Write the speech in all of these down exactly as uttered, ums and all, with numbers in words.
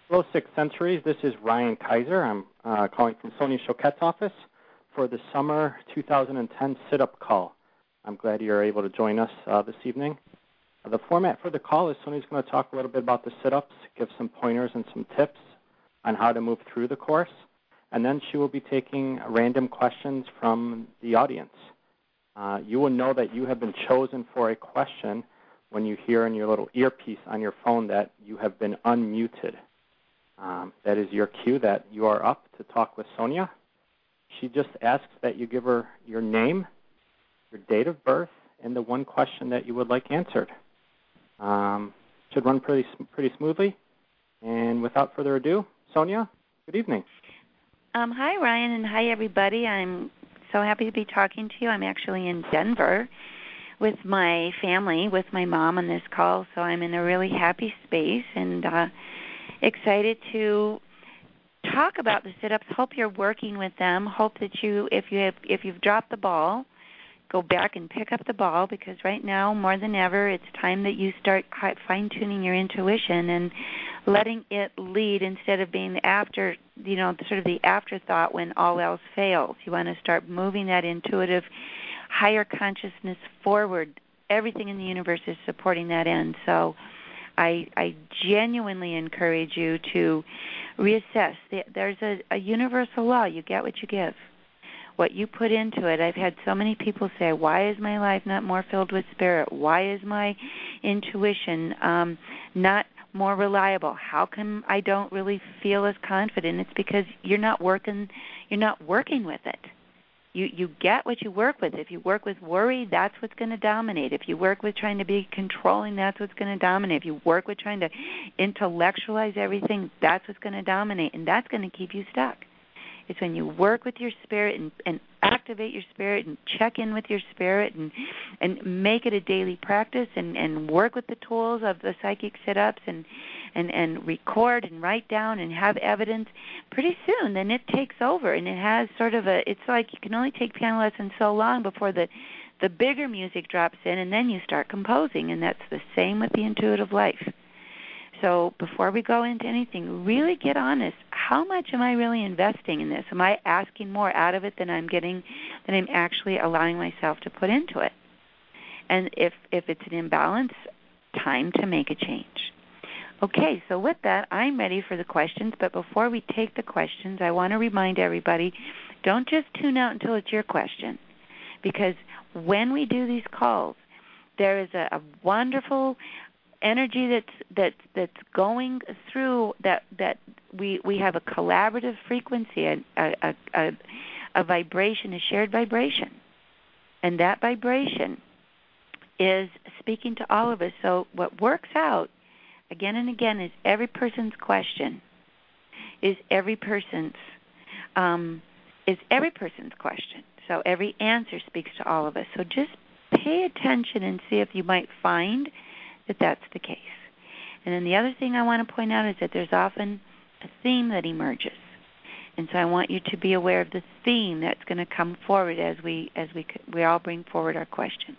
Hello, Six Centuries. This is Ryan Kaiser. I'm uh, calling from Sonia Choquette's office for the summer two thousand ten sit-up call. I'm glad you're able to join us uh, this evening. Uh, the format for the call is Sonia's going to talk a little bit about the sit-ups, give some pointers and some tips on how to move through the course, and then she will be taking random questions from the audience. Uh, you will know that you have been chosen for a question when you hear in your little earpiece on your phone that you have been unmuted. Um, that is your cue that you are up to talk with Sonia. She just asks that you give her your name, your date of birth, and the one question that you would like answered. Um, should run pretty pretty smoothly. And without further ado, Sonia, good evening. Um, hi, Ryan, and hi, everybody. I'm so happy to be talking to you. I'm actually in Denver with my family, with my mom on this call, so I'm in a really happy space and uh, excited to talk about the sit-ups. Hope you're working with them. Hope that you, if you have, if you've dropped the ball, go back and pick up the ball, because right now, more than ever, it's time that you start fine-tuning your intuition and letting it lead instead of being the after, you know, sort of the afterthought when all else fails. You want to start moving that intuitive, higher consciousness forward. Everything in the universe is supporting that end. So I, I genuinely encourage you to reassess. There's a, a universal law. You get what you give. What you put into it. I've had so many people say, why is my life not more filled with spirit? Why is my intuition um, not more reliable? How come I don't really feel as confident? It's because you're not working, you're not working with it. You you get what you work with. If you work with worry, that's what's going to dominate. If you work with trying to be controlling, that's what's going to dominate. If you work with trying to intellectualize everything, that's what's going to dominate, and that's going to keep you stuck. It's when you work with your spirit and, and activate your spirit and check in with your spirit and, and make it a daily practice and, and work with the tools of the psychic sit-ups and, and, and record and write down and have evidence. Pretty soon, then it takes over, and it has sort of a, it's like you can only take piano lessons so long before the, the bigger music drops in, and then you start composing, and that's the same with the intuitive life. So before we go into anything, really get honest. How much am I really investing in this? Am I asking more out of it than I'm getting, than I'm actually allowing myself to put into it? And if, if it's an imbalance, time to make a change. Okay, so with that, I'm ready for the questions. But before we take the questions, I want to remind everybody, don't just tune out until it's your question. Because when we do these calls, there is a, a wonderful energy that's that's that's going through that that we we have a collaborative frequency, a a, a a vibration, a shared vibration, and that vibration is speaking to all of us. So what works out again and again is every person's question is every person's um, is every person's question. So every answer speaks to all of us. So just pay attention and see if you might find that that's the case. And then the other thing I want to point out is that there's often a theme that emerges. And so I want you to be aware of the theme that's going to come forward as we as we we all bring forward our questions.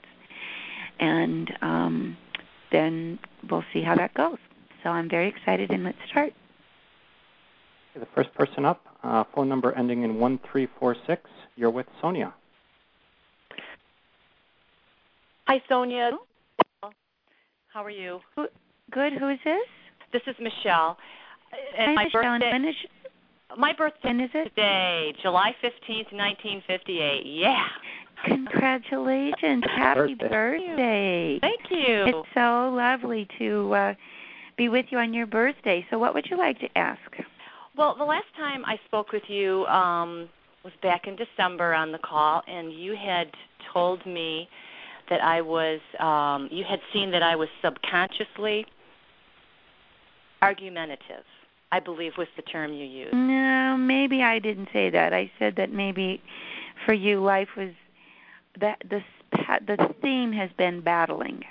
And um, then we'll see how that goes. So I'm very excited, and let's start. The first person up, uh, phone number ending in one three four six. You're with Sonia. Hi, Sonia. How are you? Who, good. Who is this? This is Michelle. And Hi, my Michelle. birthday, when is, my birthday when is it? Today, July fifteenth, nineteen fifty-eight. Yeah. Congratulations. Happy birthday. birthday. Thank you. It's so lovely to uh, be with you on your birthday. So what would you like to ask? Well, the last time I spoke with you um, was back in December on the call, and you had told me that I was, um, you had seen that I was subconsciously argumentative, I believe was the term you used. No, maybe I didn't say that. I said that maybe for you life was, that the, the theme has been battling.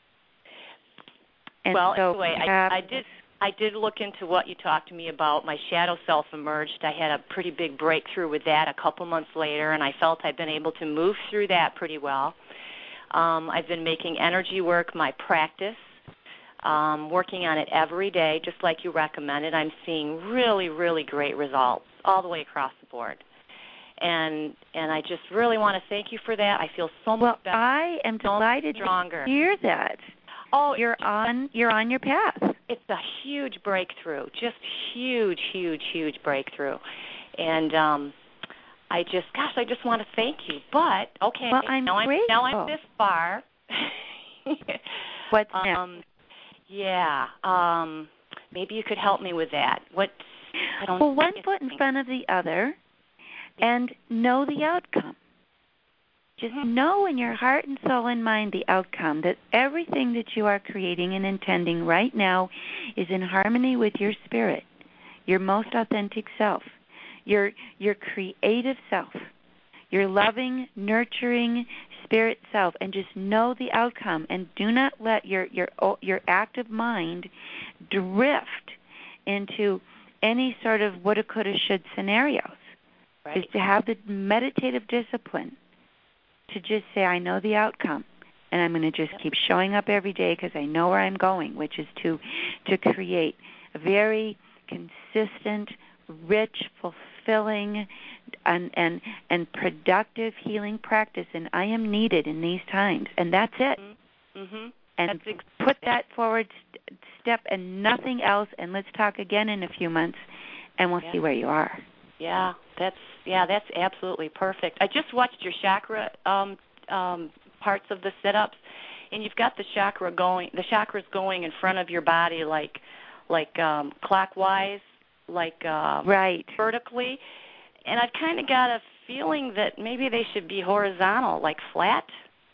And well, so anyway, I, I did I did look into what you talked to me about. My shadow self emerged. I had a pretty big breakthrough with that a couple months later, and I felt I'd been able to move through that pretty well. Um, I've been making energy work my practice. um, working on it every day, just like you recommended. I'm seeing really, really great results all the way across the board. And and I just really want to thank you for that. I feel so much well, better. I am so delighted stronger. to hear that. Oh, you're on you're on your path. It's a huge breakthrough, just huge, huge, huge breakthrough. And um, I just, gosh, I just want to thank you. But okay, well, I'm now I'm grateful. now I'm this far. What's um, next? Yeah, um, maybe you could help me with that. What? I don't well, one foot in front of the other. And know the outcome. Just know in your heart and soul and mind the outcome, that everything that you are creating and intending right now is in harmony with your spirit, your most authentic self, your your creative self, your loving, nurturing spirit self, and just know the outcome. And do not let your your your active mind drift into any sort of woulda, coulda, should scenarios. Right. Is to have the meditative discipline to just say, I know the outcome, and I'm going to just keep showing up every day because I know where I'm going, which is to to create a very consistent, rich, fulfilling, and and, and productive healing practice, and I am needed in these times, and that's it. Mm-hmm. And that's exactly. Put that forward st- step and nothing else, and let's talk again in a few months, and we'll yeah. see where you are. Yeah, that's yeah, that's absolutely perfect. I just watched your chakra um, um, parts of the sit-ups, and you've got the chakra going, the chakras going in front of your body, like like um, clockwise, like um, right, vertically. And I've kind of got a feeling that maybe they should be horizontal, like flat.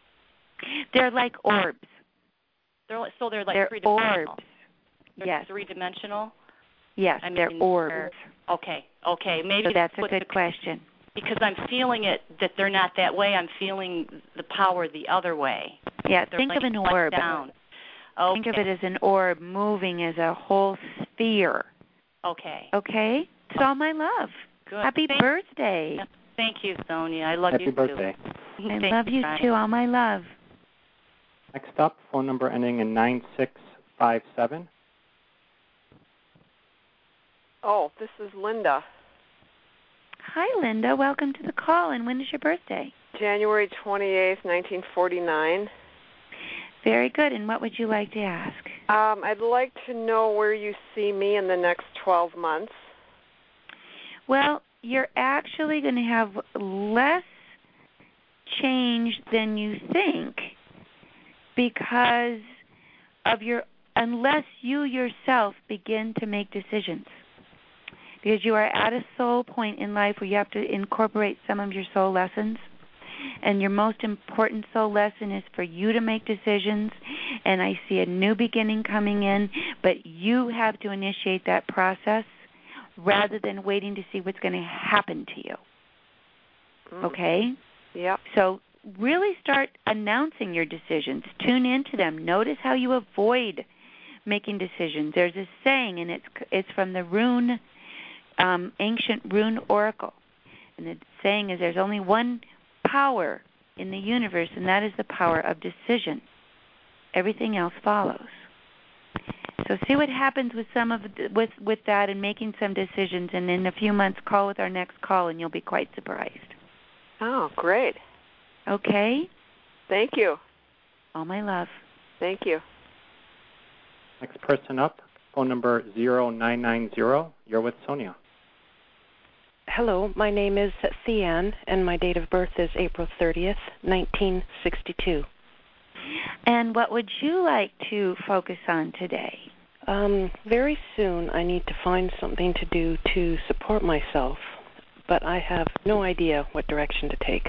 They're like orbs. They're like, so they're like they're three-dimensional. orbs. They're yes. Three-dimensional. Yes, I mean, they're orbs. They're, okay, okay. Maybe so that's a good the, question. Because I'm feeling it that they're not that way. I'm feeling the power the other way. Yeah, they're think like of an orb. Down. Okay. Think of it as an orb moving as a whole sphere. Okay. Okay? So all my love. Good. Happy Thank birthday. You. Thank you, Sonia. I love Happy you birthday. too. I Thank love you Brian. too. All my love. Next up, phone number ending in nine six five seven. Oh, this is Linda. Hi, Linda. Welcome to the call. And when is your birthday? January twenty-eighth, nineteen forty-nine. Very good. And what would you like to ask? Um, I'd like to know where you see me in the next twelve months. Well, you're actually going to have less change than you think because of your, unless you yourself begin to make decisions. Because you are at a soul point in life where you have to incorporate some of your soul lessons. And your most important soul lesson is for you to make decisions. And I see a new beginning coming in, but you have to initiate that process rather than waiting to see what's going to happen to you. Mm. Okay? Yep. So really start announcing your decisions. Tune into them. Notice how you avoid making decisions. There's a saying, and it's it's from the rune Um, ancient rune oracle. And the saying is there's only one power in the universe, and that is the power of decision. Everything else follows. So see what happens with some of the, with with that and making some decisions, and in a few months call with our next call and you'll be quite surprised. Oh, great. Okay? Thank you. All my love. Thank you. Next person up, phone number zero nine nine zero. You're with Sonia. Hello, my name is Theanne, and my date of birth is April thirtieth, nineteen sixty-two. And what would you like to focus on today? Um, very soon I need to find something to do to support myself, but I have no idea what direction to take.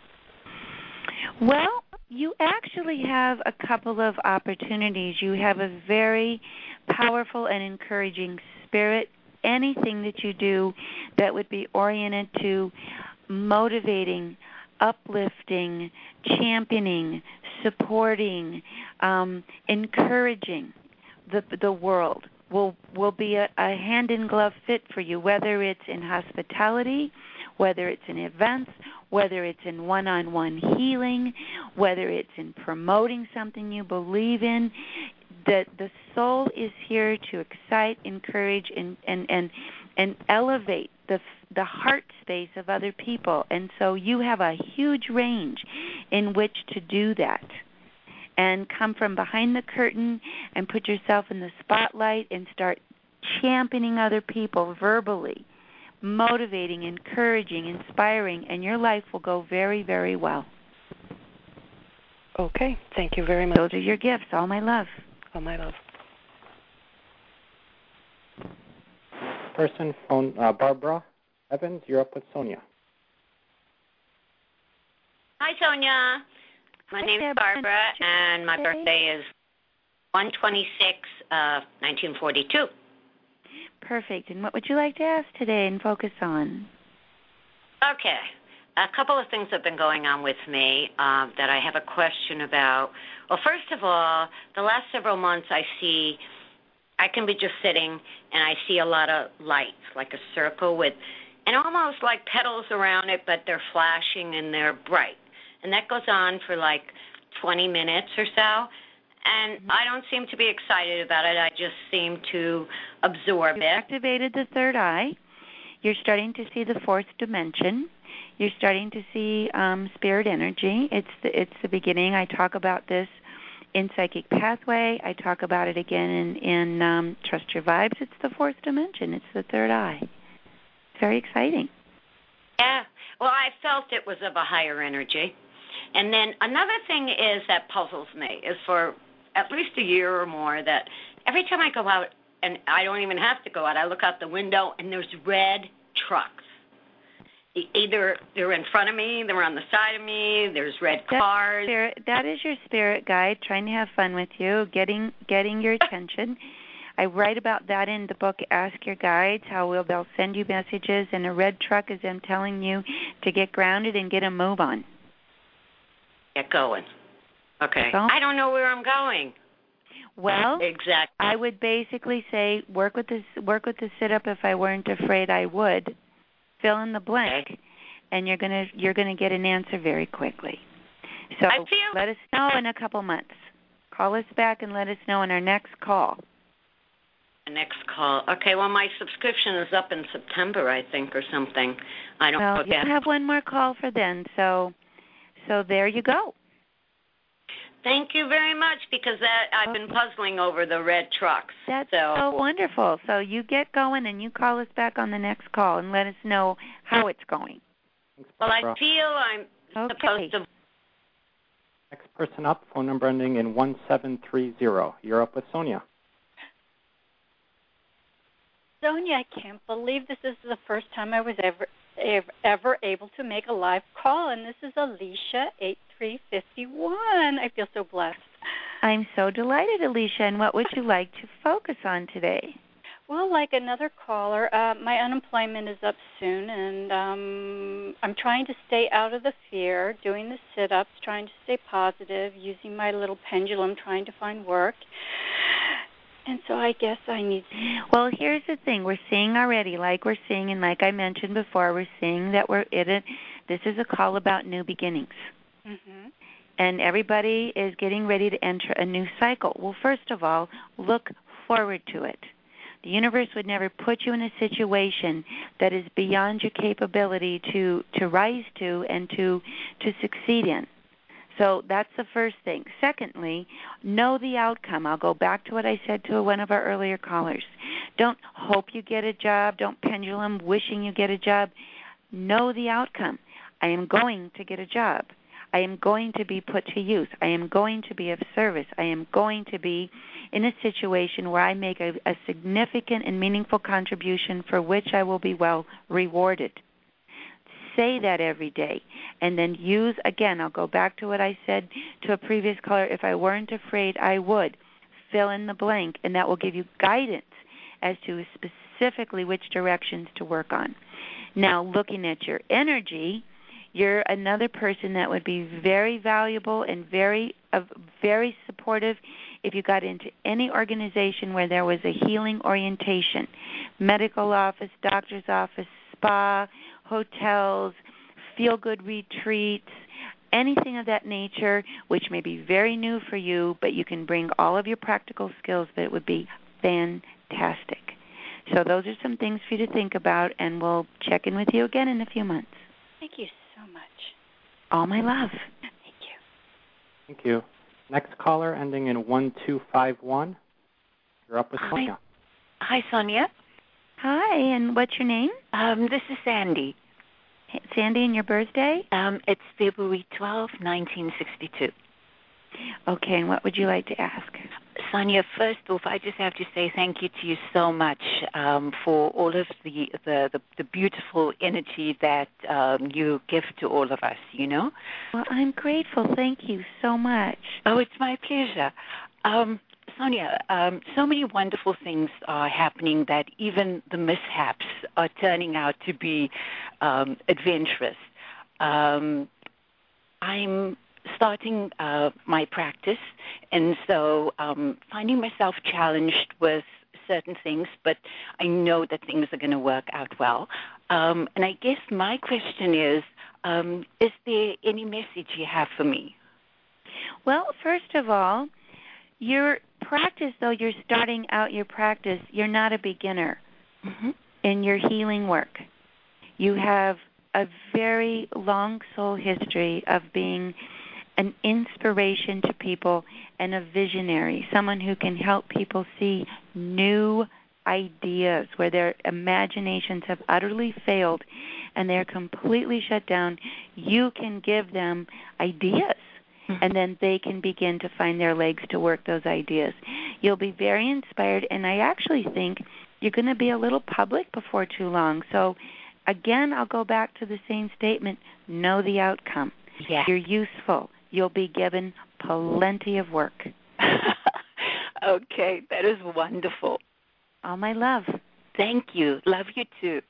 Well, you actually have a couple of opportunities. You have a very powerful and encouraging spirit. Anything that you do that would be oriented to motivating, uplifting, championing, supporting, um, encouraging the the world will will be a, a hand-in-glove fit for you, whether it's in hospitality, whether it's in events, whether it's in one-on-one healing, whether it's in promoting something you believe in. the the soul is here to excite, encourage, and and and, and elevate the the heart space of other people. And so you have a huge range in which to do that. And come from behind the curtain and put yourself in the spotlight and start championing other people verbally, motivating, encouraging, inspiring, and your life will go very, very well. Okay. Thank you very much. Those are your gifts. All my love. All my love. Person, phone, uh, Barbara Evans, you're up with Sonia. Hi, Sonia. My name is Barbara, and my birthday is one twenty-six, uh, nineteen forty-two. Perfect. And what would you like to ask today and focus on? Okay. A couple of things have been going on with me uh, that I have a question about. Well, first of all, the last several months I see, I can be just sitting, and I see a lot of lights, like a circle with, and almost like petals around it, but they're flashing and they're bright. And that goes on for like twenty minutes or so. And I don't seem to be excited about it. I just seem to absorb You've it. activated the third eye. You're starting to see the fourth dimension. You're starting to see um, spirit energy. It's the, it's the beginning. I talk about this in Psychic Pathway. I talk about it again in, in um, Trust Your Vibes. It's the fourth dimension. It's the third eye. It's very exciting. Yeah. Well, I felt it was of a higher energy. And then another thing is that puzzles me is for at least a year or more that every time I go out, and I don't even have to go out, I look out the window and there's red trucks. Either they're in front of me, they're on the side of me, there's red cars. Spirit, that is your spirit guide trying to have fun with you, getting getting your attention. I write about that in the book, Ask Your Guides, how will they'll send you messages, and a red truck is them telling you to get grounded and get a move on. Get going. Okay. So, I don't know where I'm going. Well, exactly. I would basically say work with this. Work with the sit up. If I weren't afraid, I would. Fill in the blank, okay. and you're gonna you're gonna get an answer very quickly. So I feel let us know in a couple months. Call us back and let us know in our next call. The next call. Okay. Well, my subscription is up in September, I think, or something. I don't well, know. Well, you'll have one more call for then. So, so there you go. Thank you very much, because that I've been puzzling over the red trucks. That's so. so wonderful. So you get going and you call us back on the next call and let us know how it's going. Well, I feel I'm okay. supposed to. Next person up, phone number ending in one seven three zero. You're up with Sonia. Sonia, I can't believe this is the first time I was ever ever, ever able to make a live call, and this is Alicia, eight three five one. I feel so blessed. I'm so delighted, Alicia. And what would you like to focus on today? Well, like another caller, uh, my unemployment is up soon, and um, I'm trying to stay out of the fear, doing the sit-ups, trying to stay positive, using my little pendulum, trying to find work. And so I guess I need to... Well, here's the thing. We're seeing already, like we're seeing, and like I mentioned before, we're seeing that we're in it. This is a call about new beginnings. Mm-hmm. And everybody is getting ready to enter a new cycle. Well, first of all, look forward to it. The universe would never put you in a situation that is beyond your capability to, to rise to and to to succeed in. So that's the first thing. Secondly, know the outcome. I'll go back to what I said to one of our earlier callers. Don't hope you get a job. Don't pendulum wishing you get a job. Know the outcome. I am going to get a job. I am going to be put to use. I am going to be of service. I am going to be in a situation where I make a, a significant and meaningful contribution for which I will be well rewarded. Say that every day. And then use, again, I'll go back to what I said to a previous caller, if I weren't afraid, I would. Fill in the blank, and that will give you guidance as to specifically which directions to work on. Now, looking at your energy, you're another person that would be very valuable and very uh, very supportive if you got into any organization where there was a healing orientation, medical office, doctor's office, spa, hotels, feel-good retreats, anything of that nature, which may be very new for you, but you can bring all of your practical skills, that it would be fantastic. So those are some things for you to think about, and we'll check in with you again in a few months. Thank you so much. All my love. Thank you. Thank you. Next caller ending in one two five one. You're up with Sonia. Hi, Sonia. Hi, and what's your name? Um, this is Sandy. Hey, Sandy, and your birthday? Um, it's February twelfth, nineteen sixty-two. Okay, and what would you like to ask? Sonia, first off, I just have to say thank you to you so much um, for all of the, the, the, the beautiful energy that um, you give to all of us, you know? Well, I'm grateful. Thank you so much. Oh, it's my pleasure. Um, Sonia, um, so many wonderful things are happening that even the mishaps are turning out to be um, adventurous. Um, I'm starting uh, my practice, and so um, finding myself challenged with certain things, but I know that things are going to work out well. Um, and I guess my question is, um, is there any message you have for me? Well, first of all, your practice, though you're starting out your practice, you're not a beginner Mm-hmm. in your healing work. You have a very long soul history of being an inspiration to people and a visionary, someone who can help people see new ideas where their imaginations have utterly failed and they're completely shut down. You can give them ideas, and then they can begin to find their legs to work those ideas. You'll be very inspired, and I actually think you're going to be a little public before too long. So, again, I'll go back to the same statement, know the outcome. Yeah. You're useful. You'll be given plenty of work. Okay, that is wonderful. All my love. Thank you. Love you too.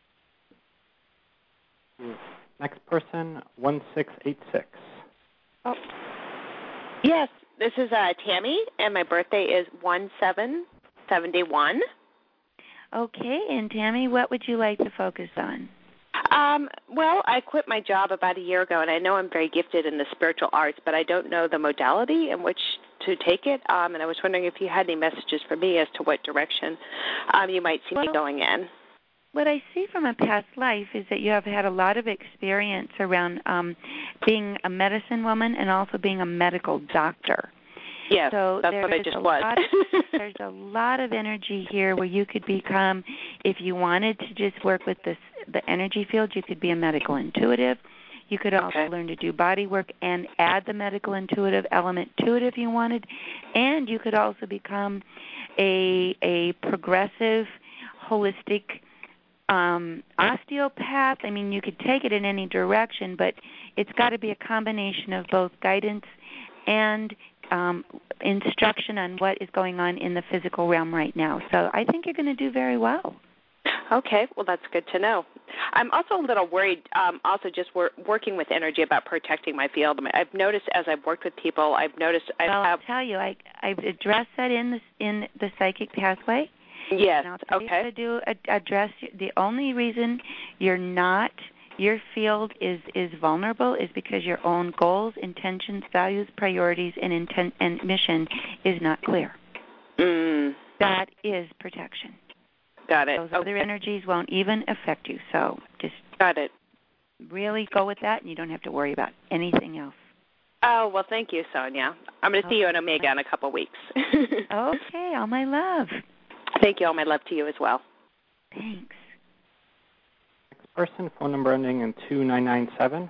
Next person, one six eight six. Oh. Yes, this is uh, Tammy, and my birthday is one seven seventy-one. Okay, and Tammy, what would you like to focus on? Um, well, I quit my job about a year ago, and I know I'm very gifted in the spiritual arts, but I don't know the modality in which to take it, um, and I was wondering if you had any messages for me as to what direction um, you might see well, me going in. What I see from a past life is that you have had a lot of experience around um, being a medicine woman and also being a medical doctor. Yes, so that's what I just was. Lot of, there's a lot of energy here where you could become, if you wanted to just work with this, the energy field, you could be a medical intuitive. You could also okay. learn to do body work and add the medical intuitive element to it if you wanted. And you could also become a a progressive, holistic um, osteopath. I mean, you could take it in any direction, but it's got to be a combination of both guidance and um, instruction on what is going on in the physical realm right now. So I think you're going to do very well. Okay, well, that's good to know. I'm also a little worried, um, also just wor- working with energy about protecting my field. I mean, I've noticed as I've worked with people, I've noticed I well, have... I'll tell you, I, I've addressed that in the, in the psychic pathway. Yes, and I'll tell okay. you how to do, address the only reason you're not, your field is, is vulnerable is because your own goals, intentions, values, priorities, and intent and mission is not clear. Mm. That is protection. Got it. Those okay. other energies won't even affect you. So just Got it. really go with that, and you don't have to worry about anything else. Oh, well, thank you, Sonia. I'm going to okay. see you in Omega in a couple weeks. Okay, all my love. Thank you. All my love to you as well. Thanks. Next person, phone number ending in two nine nine seven.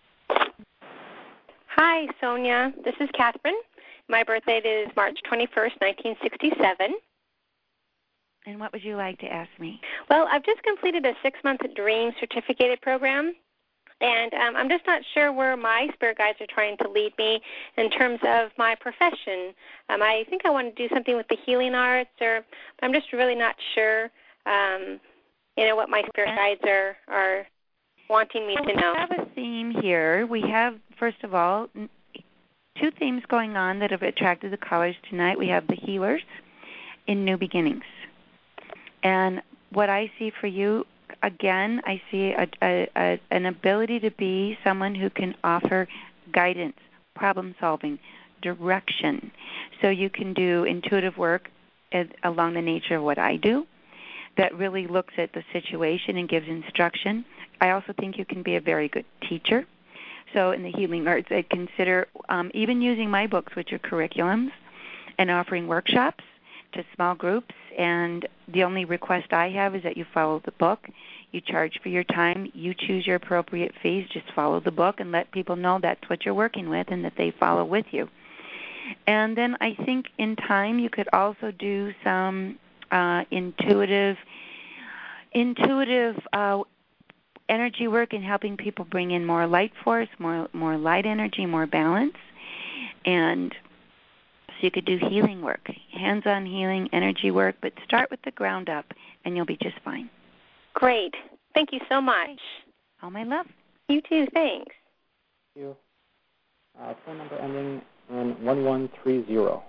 Hi, Sonia. This is Catherine. My birthday is March twenty-first, nineteen sixty-seven. And what would you like to ask me? Well, I've just completed a six-month dream certificated program, and um, I'm just not sure where my spirit guides are trying to lead me in terms of my profession. Um, I think I want to do something with the healing arts, or I'm just really not sure, um, you know, what my spirit guides are, are wanting me well, to know. We have a theme here. We have, first of all, two themes going on that have attracted the callers tonight. We have the healers in New Beginnings. And what I see for you, again, I see a, a, a, an ability to be someone who can offer guidance, problem solving, direction. So you can do intuitive work as, along the nature of what I do that really looks at the situation and gives instruction. I also think you can be a very good teacher. So in the healing arts, I consider um, even using my books, which are curriculums, and offering workshops to small groups. And the only request I have is that you follow the book. You charge for your time. You choose your appropriate fees. Just follow the book and let people know that's what you're working with and that they follow with you. And then I think in time you could also do some uh, intuitive, intuitive uh, energy work in helping people bring in more light force, more more light energy, more balance. And so you could do healing work, hands-on healing, energy work, but start with the ground up, and you'll be just fine. Great. Thank you so much. All my love. You too. Thanks. Thank you. Uh, phone number ending in one one three zero.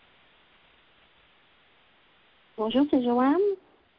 Bonjour, c'est Joanne.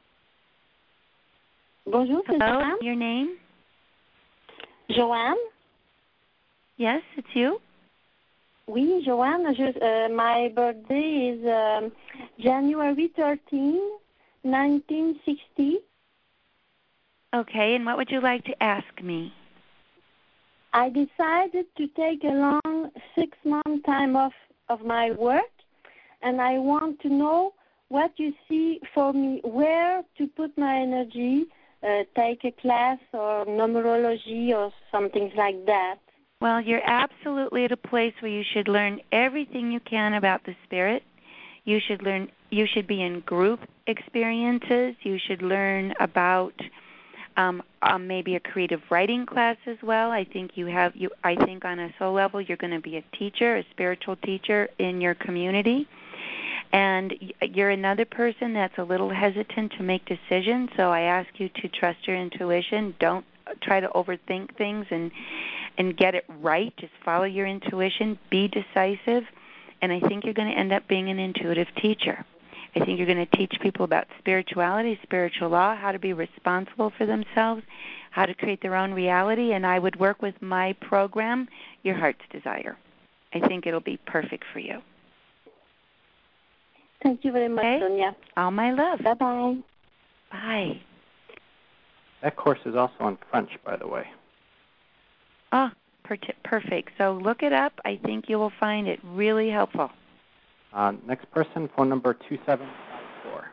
Bonjour, c'est Hello, Joanne. Your name? Joanne. Yes, it's you. Oui, Joanne. Je, uh, my birthday is um, January thirteenth, nineteen sixty. Okay, and what would you like to ask me? I decided to take a long six-month time off of my work, and I want to know what you see for me, where to put my energy, uh, take a class or numerology or something like that. Well, you're absolutely at a place where you should learn everything you can about the spirit. You should learn. You should be in group experiences. You should learn about um, um, maybe a creative writing class as well. I think you have. You. I think on a soul level, you're going to be a teacher, a spiritual teacher in your community. And you're another person that's a little hesitant to make decisions. So I ask you to trust your intuition. Don't try to overthink things and and get it right. Just follow your intuition. Be decisive. And I think you're going to end up being an intuitive teacher. I think you're going to teach people about spirituality, spiritual law, how to be responsible for themselves, how to create their own reality. And I would work with my program, Your Heart's Desire. I think it'll be perfect for you. Thank you very much, okay. Sonia. All my love. Bye-bye. Bye. That course is also in French, by the way. Oh, per- perfect. So look it up. I think you will find it really helpful. Uh, next person, phone number two seven five four.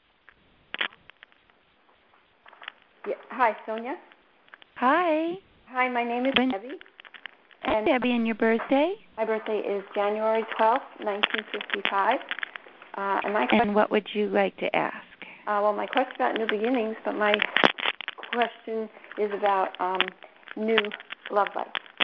Yeah. Hi, Sonia. Hi. Hi, my name is when, Debbie. And Debbie, and your birthday? My birthday is January twelfth, nineteen fifty-five. Uh, and, my question, and what would you like to ask? Uh, well, my question is about new beginnings, but my question is about um, new love life.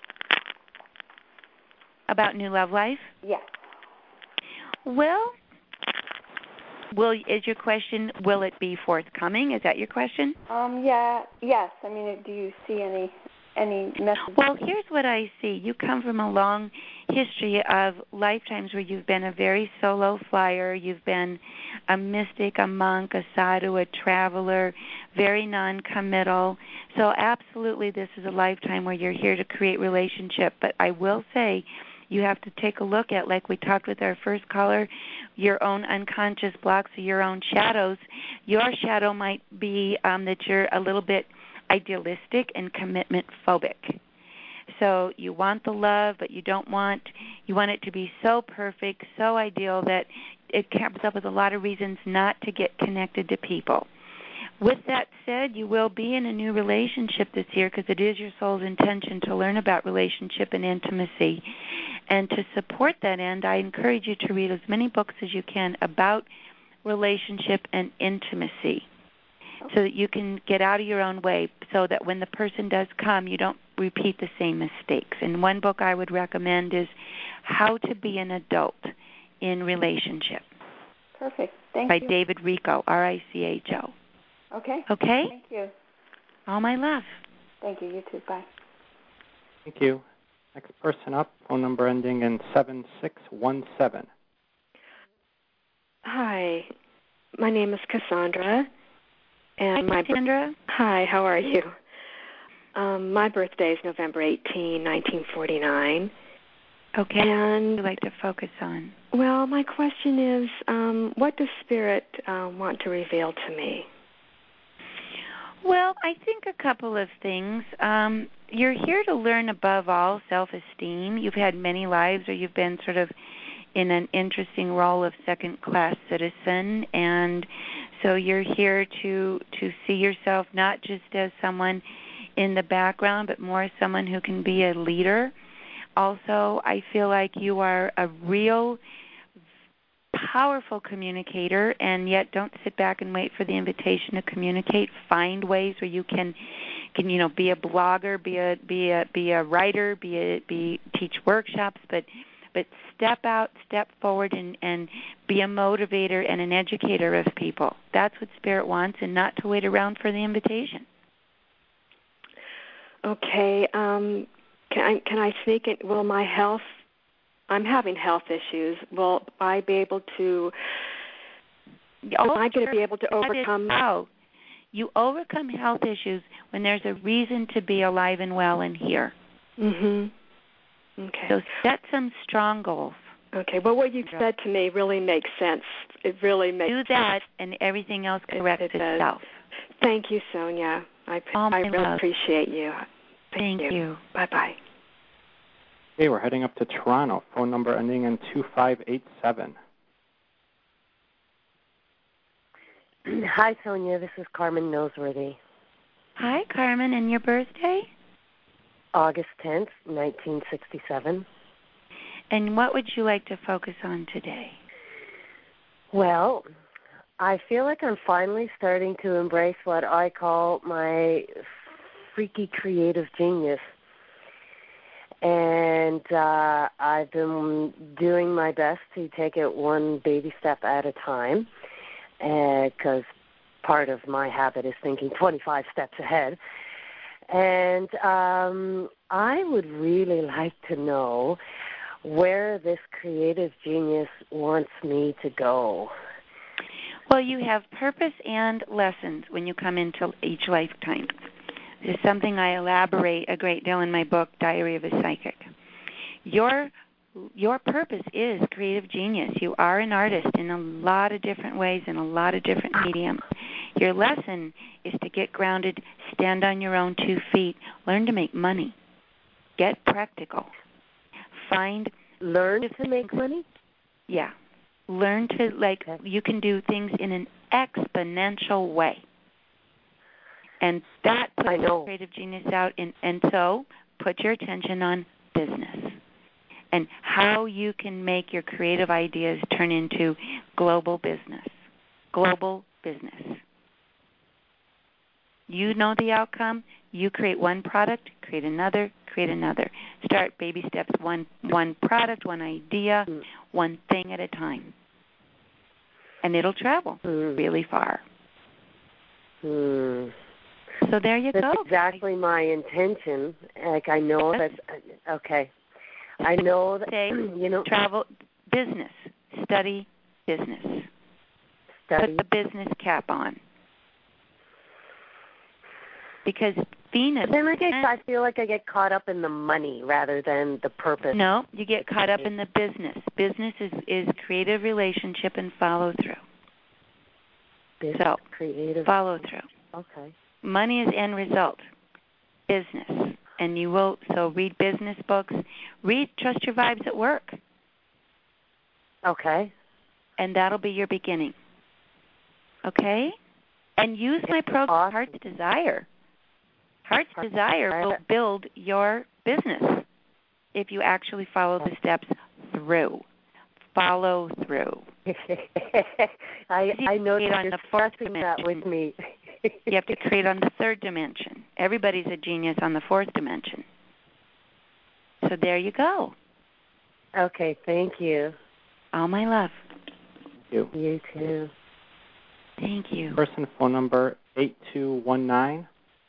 About new love life? Yes. Well, will is your question, will it be forthcoming? Is that your question? Um, yeah, yes. I mean, do you see any any message? Well, here's what I see. You come from a long history of lifetimes where you've been a very solo flyer. You've been a mystic, a monk, a sadhu, a traveler, very non-committal. So absolutely this is a lifetime where you're here to create relationship. But I will say you have to take a look at, like we talked with our first caller, your own unconscious blocks or your own shadows. Your shadow might be um, that you're a little bit idealistic and commitment phobic. So you want the love, but you don't want, you want it to be so perfect, so ideal that it comes up with a lot of reasons not to get connected to people. With that said, you will be in a new relationship this year because it is your soul's intention to learn about relationship and intimacy. And to support that end, I encourage you to read as many books as you can about relationship and intimacy, so that you can get out of your own way, so that when the person does come, you don't repeat the same mistakes. And one book I would recommend is How to Be an Adult in Relationship. Perfect. Thank by you. By David Richo, R I C H O. Okay. Okay? Thank you. All my love. Thank you. You too. Bye. Thank you. Next person up, phone number ending in seven six one seven. Hi. My name is Cassandra. And hi, my Cassandra. Hi, how are you? Um, my birthday is November eighteenth, nineteen forty-nine. Okay. And what would you like to focus on? Well, my question is, um, what does Spirit uh, want to reveal to me? Well, I think a couple of things. Um, you're here to learn above all self-esteem. You've had many lives where you've been sort of in an interesting role of second-class citizen, and so you're here to to see yourself not just as someone in the background, but more as someone who can be a leader. Also, I feel like you are a real powerful communicator, and yet don't sit back and wait for the invitation to communicate. Find ways where you can, can you know, be a blogger, be a be a be a writer, be a be teach workshops, but but step out, step forward, and and be a motivator and an educator of people. That's what Spirit wants, and not to wait around for the invitation. Okay. Um, can I can I sneak it? Will my health? I'm having health issues. Will I be able to? Oh, am I going to sure. be able to overcome? How you overcome health issues when there's a reason to be alive and well and here. Mhm. Okay. So set some strong goals. Okay. Well, what you've said to me really makes sense. It really makes do that, and everything else corrects it, it itself. Thank you, Sonia. I oh, I really love. appreciate you. Thank, Thank you. you. Bye bye. Okay, we're heading up to Toronto. Phone number ending in two five eight seven. Hi, Sonia. This is Carmen Noseworthy. Hi, Carmen. And your birthday? August tenth, nineteen sixty-seven. And what would you like to focus on today? Well, I feel like I'm finally starting to embrace what I call my freaky creative genius. And uh, I've been doing my best to take it one baby step at a time, because uh, part of my habit is thinking twenty-five steps ahead. And um, I would really like to know where this creative genius wants me to go. Well, you have purpose and lessons when you come into each lifetime. This is something I elaborate a great deal in my book, Diary of a Psychic. Your your purpose is creative genius. You are an artist in a lot of different ways, in a lot of different mediums. Your lesson is to get grounded, stand on your own two feet, learn to make money, get practical, find... Learn to make money? Yeah. Learn to, like, okay. You can do things in an exponential way. And that puts I know. creative genius out, in, and so put your attention on business and how you can make your creative ideas turn into global business. Global business. You know the outcome. You create one product, create another, create another. Start baby steps, one one product, one idea, mm. one thing at a time. And it'll travel mm. really far. Mm. So there you that's go. That's exactly my intention. Like I know yes. that's okay. I know that Say, you know travel business. Study business. Study. Put the business cap on. Because Venus. Then I, get, I feel like I get caught up in the money rather than the purpose. No, you get caught up in the business. Business is, is creative relationship and follow through. Business, so creative follow through. Okay. Money is end result. Business, and you will. So read business books. Read Trust Your Vibes at Work. Okay. And that'll be your beginning. Okay. And use my program, awesome. Heart's Desire. Heart's Desire will build your business if you actually follow the steps through. Follow through. I, I know that you're discussing that with me. You have to create on the third dimension. Everybody's a genius on the fourth dimension. So there you go. Okay, thank you. All my love. Thank you. You too. Thank you. Person phone number eight two one nine.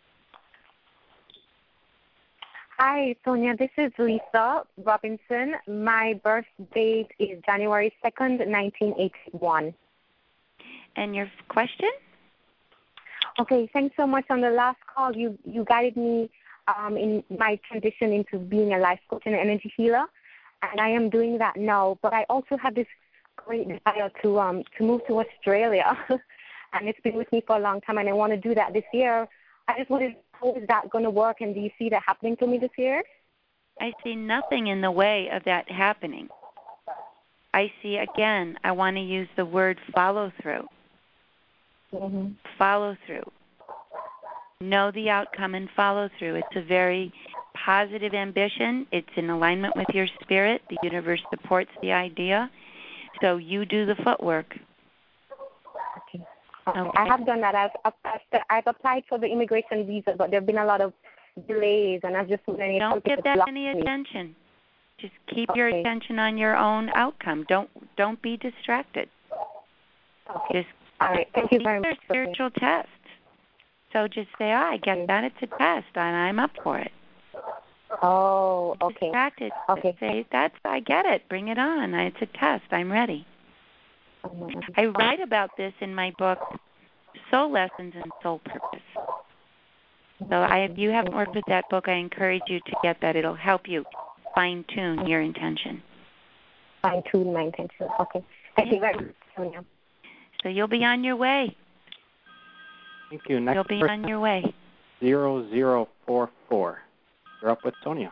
Hi, Sonia. This is Lisa Robinson. My birth date is January second, nineteen eighty-one. And your question? Okay, thanks so much. On the last call, you, you guided me um, in my transition into being a life coach and an energy healer, and I am doing that now. But I also have this great desire to um, to move to Australia, and it's been with me for a long time, and I want to do that this year. I just wanted to know, how is that going to work, and do you see that happening for me this year? I see nothing in the way of that happening. I see, again, I want to use the word follow through. Mm-hmm. Follow through. Know the outcome and follow through. It's a very positive ambition. It's in alignment with your spirit. The universe supports the idea. So you do the footwork. Okay. Okay. okay. I have done that. I've, I've, I've applied for the immigration visa, but there have been a lot of delays, and I've just wondering if Don't give that any me. attention. Just keep okay. your attention on your own outcome. Don't don't be distracted. Okay. Just all right. Thank you very much. These are spiritual tests. So just say, oh, I get that. It's a test, and I'm up for it. Oh, okay. Distracted. Okay. Say, that's, I get it. Bring it on. It's a test. I'm ready. Mm-hmm. I write about this in my book, Soul Lessons and Soul Purpose. So I, if you haven't worked with that book, I encourage you to get that. It'll help you fine-tune your intention. Fine-tune my intention. Okay. Thank you very much, Sonia. So you'll be on your way. Thank you. Next You'll be person, on your way. zero zero four four. You're up with Sonia.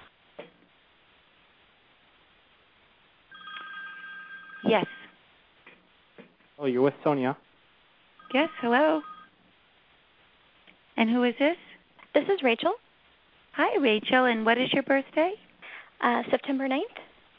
Yes. Oh, you're with Sonia. Yes, hello. And who is this? This is Rachel. Hi, Rachel. And what is your birthday? Uh, September ninth.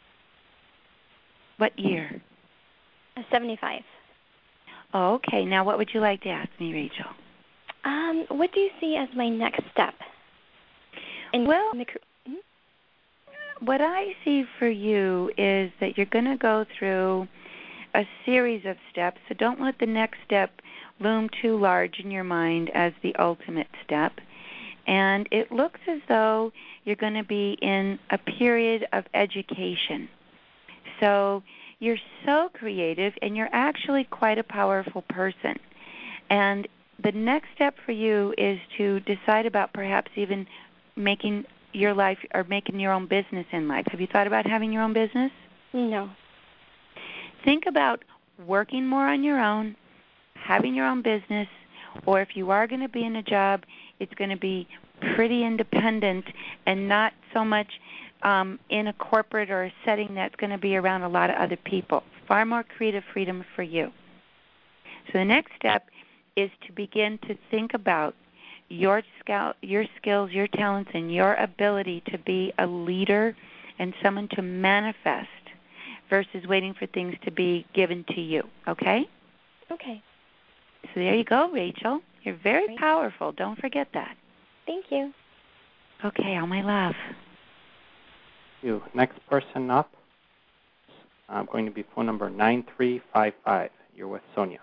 What year? Uh, seventy-five. Oh, okay. Now, what would you like to ask me, Rachel? Um, what do you see as my next step? In well, the, mm-hmm. what I see for you is that you're going to go through a series of steps, so don't let the next step loom too large in your mind as the ultimate step. And it looks as though you're going to be in a period of education. So you're so creative, and you're actually quite a powerful person. And the next step for you is to decide about perhaps even making your life or making your own business in life. Have you thought about having your own business? No. Think about working more on your own, having your own business, or if you are going to be in a job, it's going to be pretty independent and not so much um, in a corporate or a setting that's going to be around a lot of other people. Far more creative freedom for you. So the next step is to begin to think about your skill, your skills, your talents, and your ability to be a leader and someone to manifest versus waiting for things to be given to you. Okay? Okay. So there you go, Rachel. You're very powerful. Don't forget that. Thank you. Okay, all my love. Thank you. Next person up is going to be phone number nine three five five. You're with Sonia.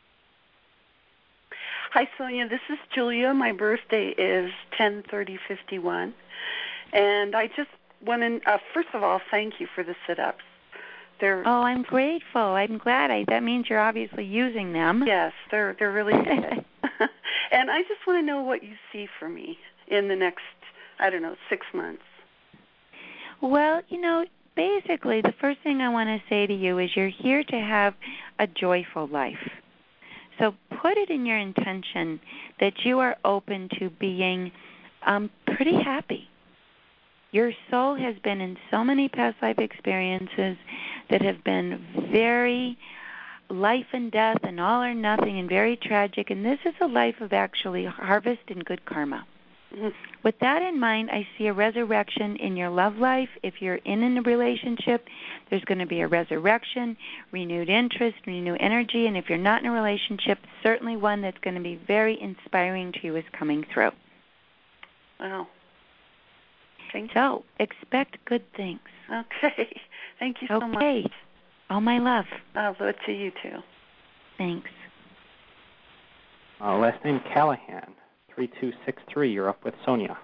Hi, Sonia. This is Julia. My birthday is ten thirty fifty-one. And I just want to, uh, first of all, thank you for the sit-ups. They're, oh, I'm grateful. I'm glad. I, that means you're obviously using them. Yes, they're they're really good. And I just want to know what you see for me in the next, I don't know, six months. Well, you know, basically the first thing I want to say to you is you're here to have a joyful life. So put it in your intention that you are open to being um, pretty happy. Your soul has been in so many past life experiences that have been very life and death and all or nothing and very tragic, and this is a life of actually harvest and good karma. Mm-hmm. With that in mind, I see a resurrection in your love life. If you're in a relationship, there's going to be a resurrection, renewed interest, renewed energy, and if you're not in a relationship, certainly one that's going to be very inspiring to you is coming through. Wow. Thank you. So, expect good things. Okay. Thank you so okay. much. Okay. All my love. I'll do it to you, too. Thanks. Uh, last name Callahan, three two six three. You're up with Sonia.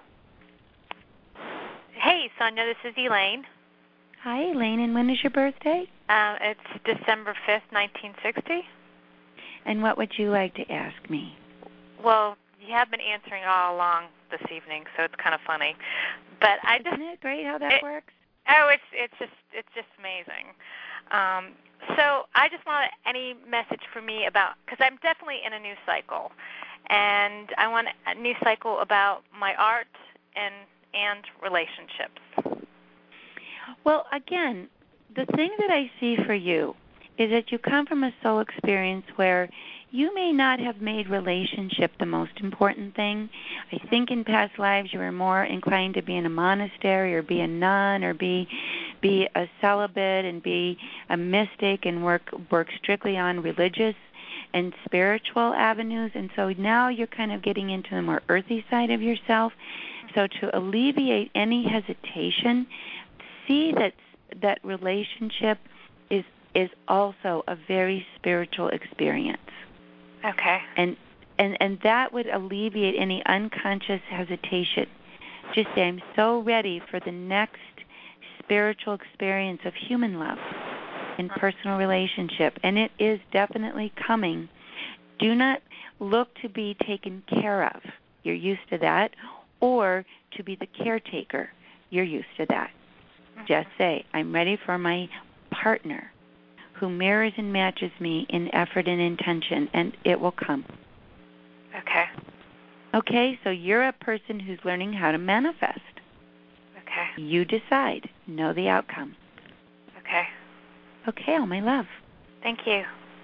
Hey, Sonia. This is Elaine. Hi, Elaine. And when is your birthday? Um, it's December fifth, nineteen sixty. And what would you like to ask me? Well, you have been answering all along this evening, so it's kind of funny. But I just Isn't it great how that it, works? Oh, it's it's just it's just amazing. Um, so I just want any message for me about, because I'm definitely in a new cycle, and I want a new cycle about my art and and relationships. Well, again, the thing that I see for you is that you come from a soul experience where you may not have made relationship the most important thing. I think in past lives you were more inclined to be in a monastery or be a nun or be be a celibate and be a mystic and work work strictly on religious and spiritual avenues. And so now you're kind of getting into the more earthy side of yourself. So to alleviate any hesitation, see that that relationship is is also a very spiritual experience. Okay. And and and that would alleviate any unconscious hesitation. Just say, I'm so ready for the next spiritual experience of human love and personal relationship, and it is definitely coming. Do not look to be taken care of. You're used to that. Or to be the caretaker. You're used to that. Just say, I'm ready for my partner who mirrors and matches me in effort and intention, and it will come. Okay. Okay, so you're a person who's learning how to manifest. Okay. You decide. Know the outcome. Okay. Okay, all my love. Thank you.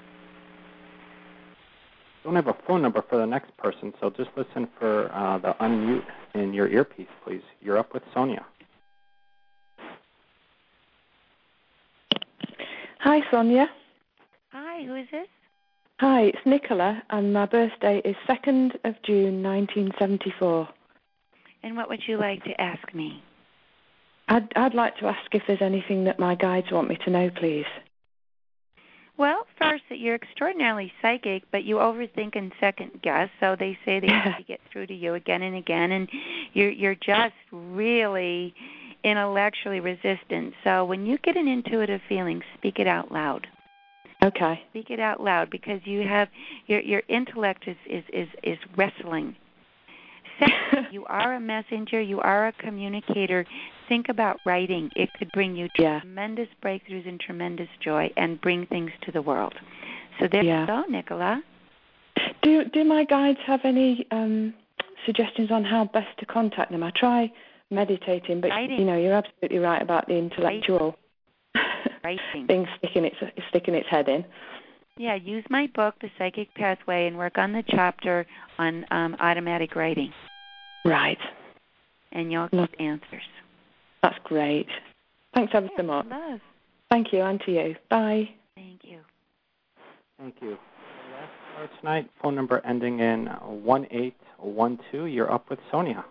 Don't have a phone number for the next person, so just listen for uh, the unmute in your earpiece, please. You're up with Sonia. Hi, Sonia. Hi, who is this? Hi, it's Nicola, and my birthday is second of June, nineteen seventy-four. And what would you like to ask me? I'd, I'd like to ask if there's anything that my guides want me to know, please. Well, first, that you're extraordinarily psychic, but you overthink and second guess. So they say they have to get through to you again and again, and you're you're just really intellectually resistant. So when you get an intuitive feeling, speak it out loud. Okay. Speak it out loud, because you have your your intellect is is is, is wrestling. Second, you are a messenger. You are a communicator. Think about writing. It could bring you yeah. tremendous breakthroughs and tremendous joy and bring things to the world. So there yeah. you go, Nicola. Do do my guides have any um, suggestions on how best to contact them? I try meditating, but writing. you know, you're absolutely right about the intellectual writing. thing sticking its sticking its head in. Yeah, use my book, The Psychic Pathway, and work on the chapter on um, automatic writing. Right. And you'll get answers. That's great. Thanks ever yeah, so much. Love. Thank you, and to you. Bye. Thank you. Thank you. Last caller tonight, phone number ending in one eight one two. You're up with Sonia.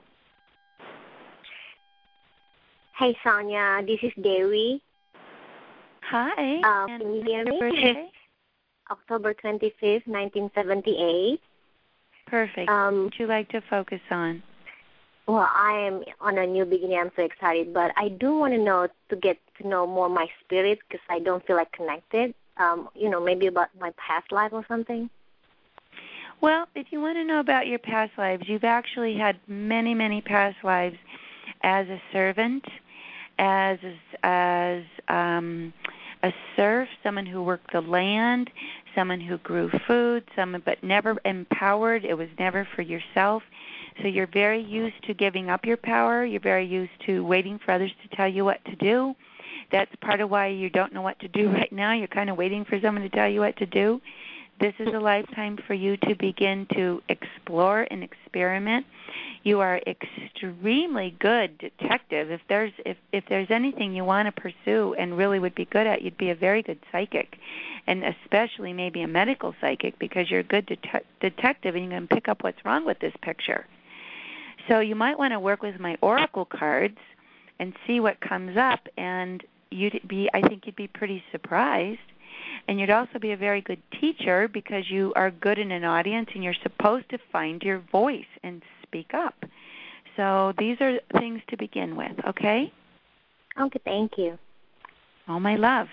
Hey, Sonia. This is Dewi. Hi. Uh, can you hear me? October twenty-fifth, nineteen seventy-eight. Perfect. Um, what would you like to focus on? Well, I am on a new beginning. I'm so excited, but I do want to know to get to know more my spirit, because I don't feel like connected. Um, you know, maybe about my past life or something. Well, if you want to know about your past lives, you've actually had many, many past lives as a servant, as as um, a serf, someone who worked the land, someone who grew food, someone but never empowered. It was never for yourself. So you're very used to giving up your power. You're very used to waiting for others to tell you what to do. That's part of why you don't know what to do right now. You're kind of waiting for someone to tell you what to do. This is a lifetime for you to begin to explore and experiment. You are extremely good detective. If there's if, if there's anything you want to pursue and really would be good at, you'd be a very good psychic, and especially maybe a medical psychic, because you're a good det- detective and you can pick up what's wrong with this picture. So you might want to work with my oracle cards and see what comes up, and you'd be I think you'd be pretty surprised. And you'd also be a very good teacher, because you are good in an audience and you're supposed to find your voice and speak up. So these are things to begin with, okay? Okay, thank you. Oh, my love.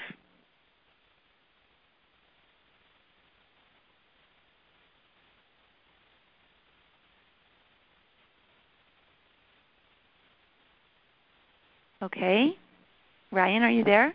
Okay. Ryan, are you there?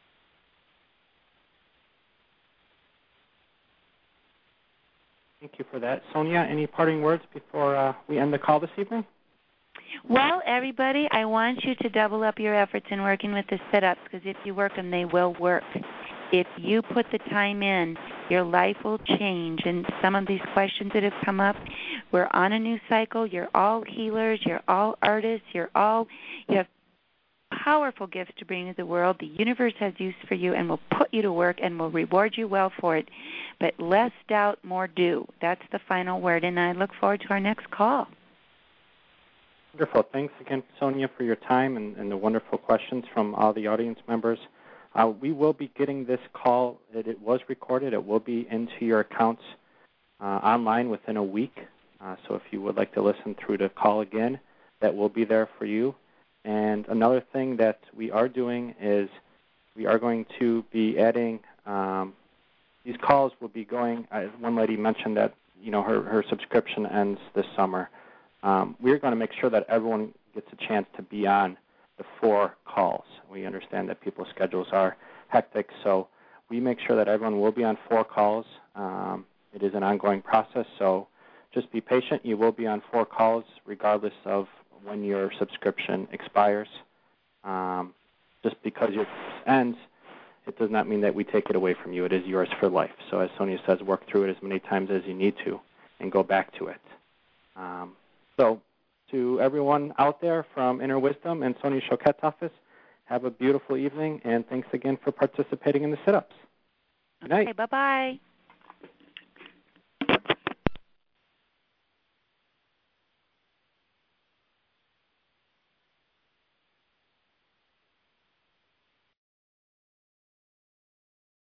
Thank you for that. Sonia, any parting words before uh, we end the call this evening? Well, everybody, I want you to double up your efforts in working with the sit-ups, because if you work them, they will work. If you put the time in, your life will change. And some of these questions that have come up, we're on a new cycle. You're all healers. You're all artists. You're all, you have powerful gifts to bring to the world. The universe has use for you and will put you to work and will reward you well for it. But less doubt, more do. That's the final word, and I look forward to our next call. Wonderful. Thanks again, Sonia, for your time and, and the wonderful questions from all the audience members. Uh, we will be getting this call. It, it was recorded. It will be into your accounts uh, online within a week. Uh, so if you would like to listen through the call again, that will be there for you. And another thing that we are doing is we are going to be adding um, these calls will be going. Uh, one lady mentioned that you know her, her subscription ends this summer. Um, we're going to make sure that everyone gets a chance to be on the four calls. We understand that people's schedules are hectic, so we make sure that everyone will be on four calls. Um, it is an ongoing process, so just be patient. You will be on four calls regardless of when your subscription expires. Um, just because it ends, it does not mean that we take it away from you. It is yours for life. So as Sonia says, work through it as many times as you need to and go back to it. Um, So to everyone out there from Inner Wisdom and Sonia Choquette's office, have a beautiful evening, and thanks again for participating in the sit-ups. Good night. Okay, bye-bye.